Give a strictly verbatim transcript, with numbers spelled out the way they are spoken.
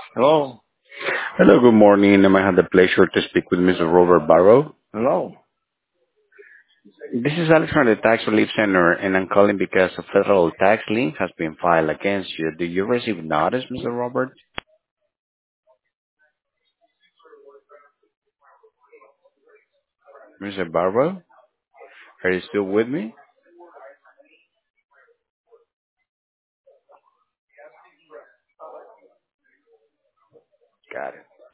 Hello? Hello, good morning. Um, I have the pleasure to speak with Mister Robert Barrow. Hello? This is Alex from the Tax Relief Center, and I'm calling because a federal tax lien has been filed against you. Do you receive notice, Mister Robert? Mister Barrow, are you still with me?